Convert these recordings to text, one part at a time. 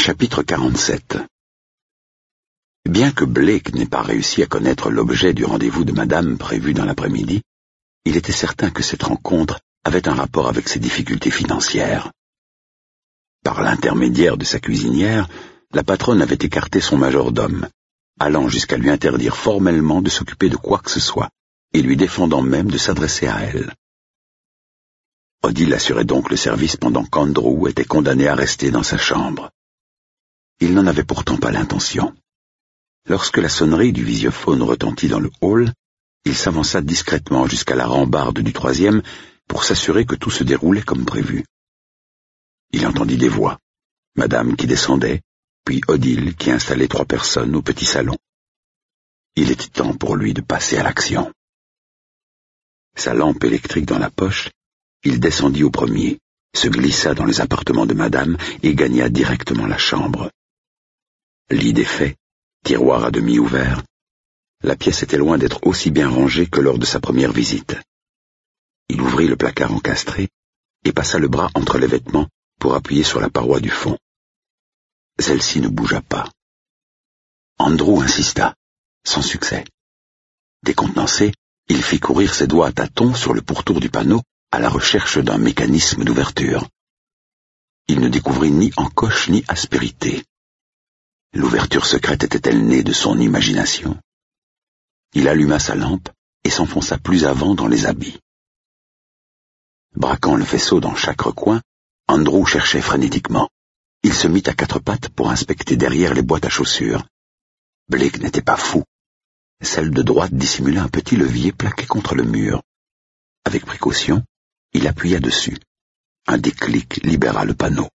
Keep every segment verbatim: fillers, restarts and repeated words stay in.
Chapitre quarante-sept. Bien que Blake n'ait pas réussi à connaître l'objet du rendez-vous de Madame prévu dans l'après-midi, il était certain que cette rencontre avait un rapport avec ses difficultés financières. Par l'intermédiaire de sa cuisinière, la patronne avait écarté son majordome, allant jusqu'à lui interdire formellement de s'occuper de quoi que ce soit, et lui défendant même de s'adresser à elle. Odile assurait donc le service pendant qu'Andrew était condamné à rester dans sa chambre. Il n'en avait pourtant pas l'intention. Lorsque la sonnerie du visiophone retentit dans le hall, il s'avança discrètement jusqu'à la rambarde du troisième pour s'assurer que tout se déroulait comme prévu. Il entendit des voix, Madame qui descendait, puis Odile qui installait trois personnes au petit salon. Il était temps pour lui de passer à l'action. Sa lampe électrique dans la poche, il descendit au premier, se glissa dans les appartements de Madame et gagna directement la chambre. Lit défait, tiroir à demi ouvert, la pièce était loin d'être aussi bien rangée que lors de sa première visite. Il ouvrit le placard encastré et passa le bras entre les vêtements pour appuyer sur la paroi du fond. Celle-ci ne bougea pas. Andrew insista, sans succès. Décontenancé, il fit courir ses doigts à tâtons sur le pourtour du panneau à la recherche d'un mécanisme d'ouverture. Il ne découvrit ni encoche ni aspérité. L'ouverture secrète était-elle née de son imagination? Il alluma sa lampe et s'enfonça plus avant dans les habits. Braquant le faisceau dans chaque recoin, Andrew cherchait frénétiquement. Il se mit à quatre pattes pour inspecter derrière les boîtes à chaussures. Blake n'était pas fou. Celle de droite dissimulait un petit levier plaqué contre le mur. Avec précaution, il appuya dessus. Un déclic libéra le panneau.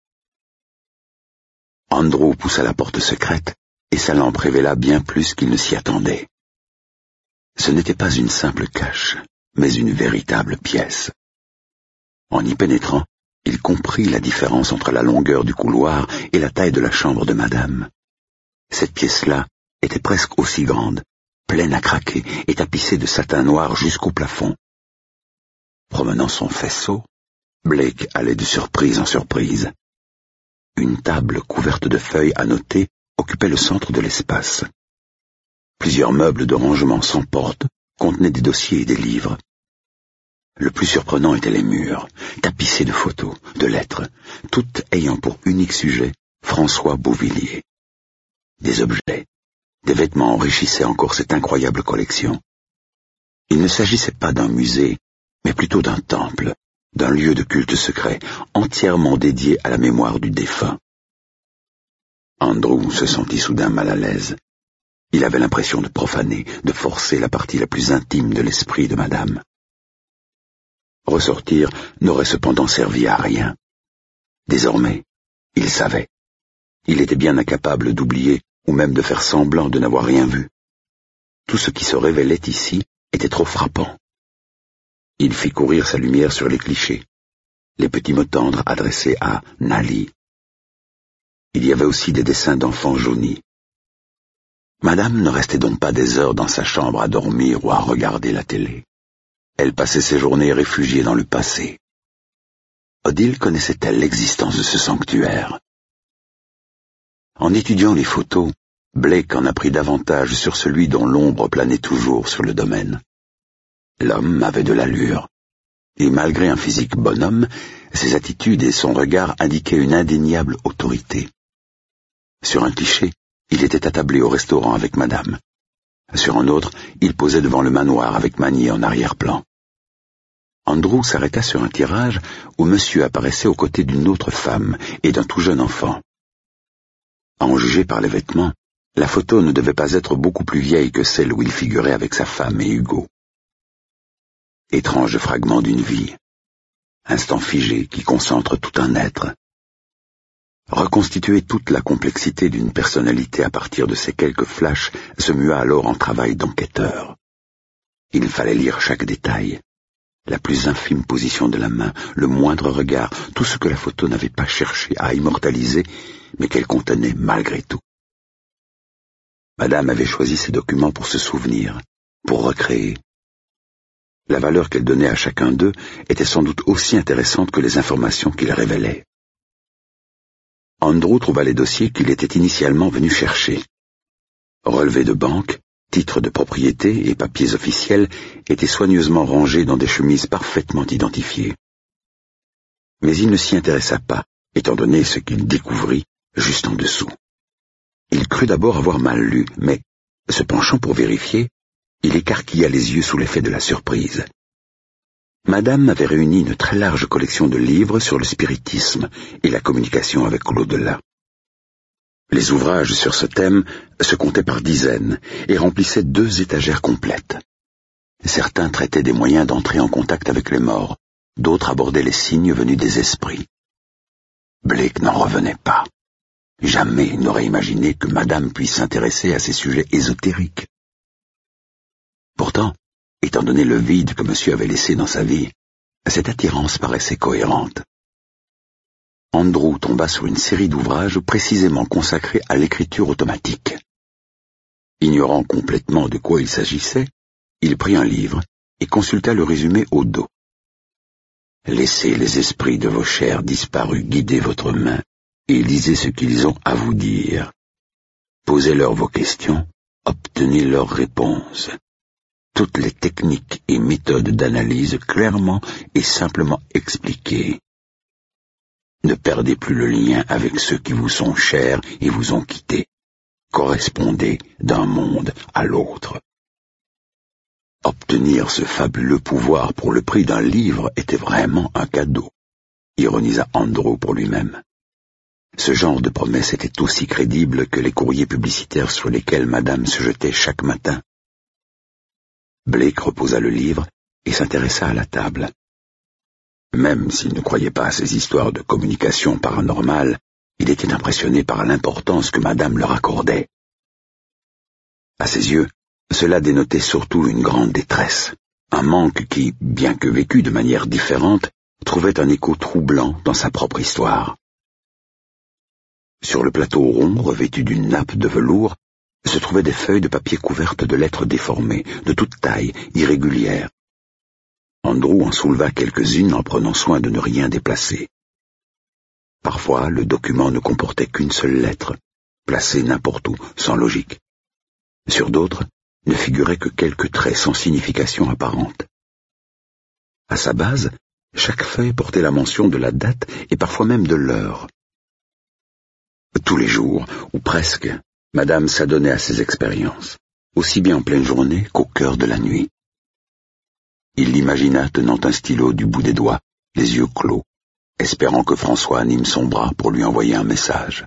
Andrew poussa la porte secrète et sa lampe révéla bien plus qu'il ne s'y attendait. Ce n'était pas une simple cache, mais une véritable pièce. En y pénétrant, il comprit la différence entre la longueur du couloir et la taille de la chambre de Madame. Cette pièce-là était presque aussi grande, pleine à craquer et tapissée de satin noir jusqu'au plafond. Promenant son faisceau, Blake allait de surprise en surprise. Une table couverte de feuilles annotées occupait le centre de l'espace. Plusieurs meubles de rangement sans porte contenaient des dossiers et des livres. Le plus surprenant étaient les murs, tapissés de photos, de lettres, toutes ayant pour unique sujet François Beauvilliers. Des objets, des vêtements enrichissaient encore cette incroyable collection. Il ne s'agissait pas d'un musée, mais plutôt d'un temple, d'un lieu de culte secret, entièrement dédié à la mémoire du défunt. Andrew se sentit soudain mal à l'aise. Il avait l'impression de profaner, de forcer la partie la plus intime de l'esprit de Madame. Ressortir n'aurait cependant servi à rien. Désormais, il savait. Il était bien incapable d'oublier ou même de faire semblant de n'avoir rien vu. Tout ce qui se révélait ici était trop frappant. Il fit courir sa lumière sur les clichés, les petits mots tendres adressés à Nali. Il y avait aussi des dessins d'enfants jaunis. Madame ne restait donc pas des heures dans sa chambre à dormir ou à regarder la télé. Elle passait ses journées réfugiée dans le passé. Odile connaissait-elle l'existence de ce sanctuaire? En étudiant les photos, Blake en apprit davantage sur celui dont l'ombre planait toujours sur le domaine. L'homme avait de l'allure, et malgré un physique bonhomme, ses attitudes et son regard indiquaient une indéniable autorité. Sur un cliché, il était attablé au restaurant avec Madame. Sur un autre, il posait devant le manoir avec Magnier en arrière-plan. Andrew s'arrêta sur un tirage où monsieur apparaissait aux côtés d'une autre femme et d'un tout jeune enfant. À en juger par les vêtements, la photo ne devait pas être beaucoup plus vieille que celle où il figurait avec sa femme et Hugo. Étrange fragment d'une vie, instant figé qui concentre tout un être. Reconstituer toute la complexité d'une personnalité à partir de ces quelques flashs se mua alors en travail d'enquêteur. Il fallait lire chaque détail, la plus infime position de la main, le moindre regard, tout ce que la photo n'avait pas cherché à immortaliser, mais qu'elle contenait malgré tout. Madame avait choisi ces documents pour se souvenir, pour recréer. La valeur qu'elle donnait à chacun d'eux était sans doute aussi intéressante que les informations qu'ils révélaient. Andrew trouva les dossiers qu'il était initialement venu chercher. Relevés de banque, titres de propriété et papiers officiels étaient soigneusement rangés dans des chemises parfaitement identifiées. Mais il ne s'y intéressa pas, étant donné ce qu'il découvrit juste en dessous. Il crut d'abord avoir mal lu, mais, se penchant pour vérifier, il écarquilla les yeux sous l'effet de la surprise. Madame avait réuni une très large collection de livres sur le spiritisme et la communication avec l'au-delà. Les ouvrages sur ce thème se comptaient par dizaines et remplissaient deux étagères complètes. Certains traitaient des moyens d'entrer en contact avec les morts, d'autres abordaient les signes venus des esprits. Blake n'en revenait pas. Jamais il n'aurait imaginé que Madame puisse s'intéresser à ces sujets ésotériques. Pourtant, étant donné le vide que monsieur avait laissé dans sa vie, cette attirance paraissait cohérente. Andrew tomba sur une série d'ouvrages précisément consacrés à l'écriture automatique. Ignorant complètement de quoi il s'agissait, il prit un livre et consulta le résumé au dos. « Laissez les esprits de vos chers disparus guider votre main et lisez ce qu'ils ont à vous dire. Posez-leur vos questions, obtenez leurs réponses. Toutes les techniques et méthodes d'analyse clairement et simplement expliquées. Ne perdez plus le lien avec ceux qui vous sont chers et vous ont quitté. Correspondez d'un monde à l'autre. » Obtenir ce fabuleux pouvoir pour le prix d'un livre était vraiment un cadeau, ironisa Andrew pour lui-même. Ce genre de promesse était aussi crédible que les courriers publicitaires sur lesquels Madame se jetait chaque matin. Blake reposa le livre et s'intéressa à la table. Même s'il ne croyait pas à ces histoires de communication paranormale, il était impressionné par l'importance que Madame leur accordait. À ses yeux, cela dénotait surtout une grande détresse, un manque qui, bien que vécu de manière différente, trouvait un écho troublant dans sa propre histoire. Sur le plateau rond, revêtu d'une nappe de velours, se trouvaient des feuilles de papier couvertes de lettres déformées, de toute taille, irrégulières. Andrew en souleva quelques-unes en prenant soin de ne rien déplacer. Parfois, le document ne comportait qu'une seule lettre, placée n'importe où, sans logique. Sur d'autres, ne figuraient que quelques traits sans signification apparente. À sa base, chaque feuille portait la mention de la date et parfois même de l'heure. Tous les jours, ou presque, Madame s'adonnait à ses expériences, aussi bien en pleine journée qu'au cœur de la nuit. Il l'imagina tenant un stylo du bout des doigts, les yeux clos, espérant que François anime son bras pour lui envoyer un message.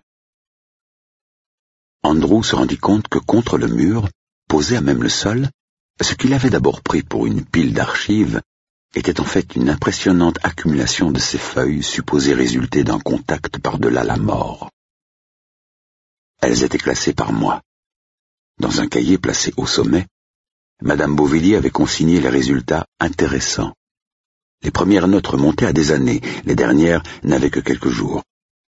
Andrew se rendit compte que contre le mur, posé à même le sol, ce qu'il avait d'abord pris pour une pile d'archives était en fait une impressionnante accumulation de ces feuilles supposées résulter d'un contact par-delà la mort. Elles étaient classées par mois. Dans un cahier placé au sommet, Madame Beauvilliers avait consigné les résultats intéressants. Les premières notes remontaient à des années, les dernières n'avaient que quelques jours.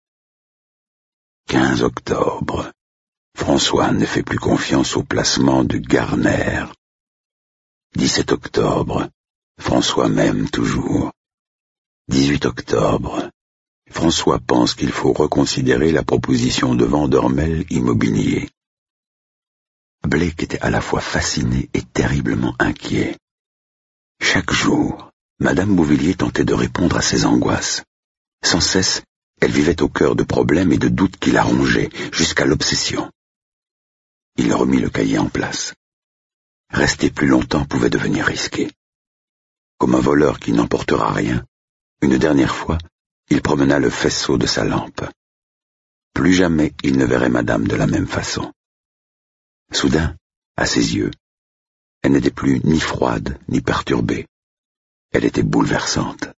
quinze octobre. François ne fait plus confiance au placement de Garner. dix-sept octobre. François m'aime toujours. dix-huit octobre. François pense qu'il faut reconsidérer la proposition de Vandermeil Immobilier. Blake était à la fois fasciné et terriblement inquiet. Chaque jour, Madame Beauvilliers tentait de répondre à ses angoisses. Sans cesse, elle vivait au cœur de problèmes et de doutes qui la rongeaient, jusqu'à l'obsession. Il remit le cahier en place. Rester plus longtemps pouvait devenir risqué. Comme un voleur qui n'emportera rien, une dernière fois, il promena le faisceau de sa lampe. Plus jamais il ne verrait Madame de la même façon. Soudain, à ses yeux, elle n'était plus ni froide ni perturbée. Elle était bouleversante.